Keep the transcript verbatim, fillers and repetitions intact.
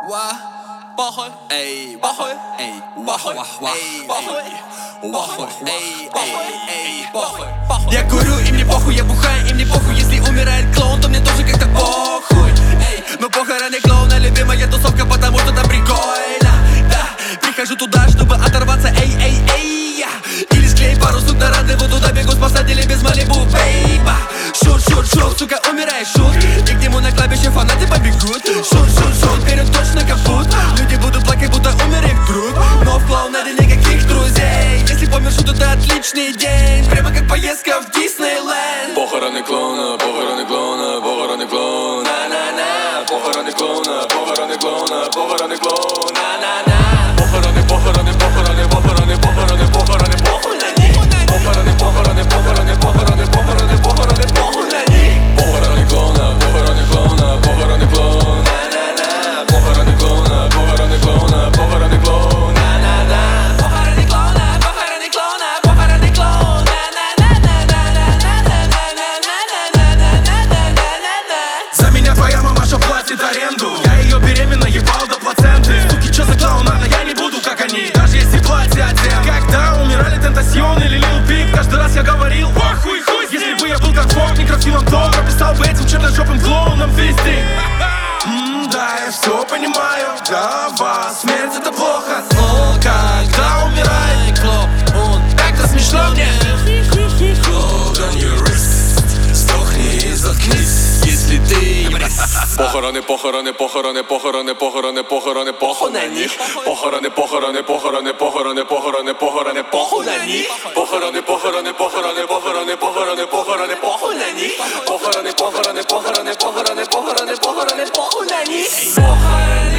Ва, похуй, эй, похуй, эй, похуй, эй, похуй, похуй, эй, похуй, эй, похуй, похуй. Я курю, и мне похуй, я бухаю, и мне похуй. Если умирает клоун, то мне тоже как-то похуй, эй. Но похороны клоуна любимая тусовка, потому что там прикольно, да. Прихожу туда, чтобы оторваться, эй, эй, эй, я. Или склей пару сук на рандеву, туда бегу спасать или без Малибу, бейба. Шут, шут, шут, сука, умирает шут. И к нему на кладбище фанаты побегут. Шут, шут, шут, вперед точно капут. Люди будут плакать, будто умер их друг. Но в клоунаде никаких друзей. Если помер шут, это отличный день. Прямо как поездка в Диснейленд. Похороны клоуна, похороны клоуна, похороны клоуна, на-на-на. Похороны клоуна, похороны клоуна, похороны клоуна, на-на-на. Похороны, похороны, похороны, похороны, похороны, похороны, похуй на них. Похороны, похороны, похороны, похороны, похороны, похороны, похуй на них. Похороны клоуна, похороны клоуна, похороны клоуна, на-на-на. Похороны клоуна, похороны клоуна, похороны клоуна, на-на-на. Похороны клоуна, похороны клоуна, похороны клоуна, за меня твоя мамаша платит аренду. Я ее беременно ебал до плаценты. Суки, чё за клоунада, я не буду как они. Даже если платят тем. Когда умирали Тентасьон или Лил Пип, каждый раз я говорил: похуй, хуй. Если бы я был как Бог, некрасивым то прописал бы этим черножопым клоуном фисты. Ммм, да, я все понимаю. Для вас смерть это плохо. Но когда умирает клоун, так-то смешно мне. Hold on your wrist, сдохни и заткнись, если ты не Похороны, похороны, похороны, похороны, похороны, похороны, похуй на них. Похороны, похороны, похороны, похороны, похороны, похороны, похуй на них. Похороны, похороны, похороны, похороны, похороны, похороны, похуй на них. Похороны, похороны, похороны, похороны, похороны, похороны, похуй на них. похороны.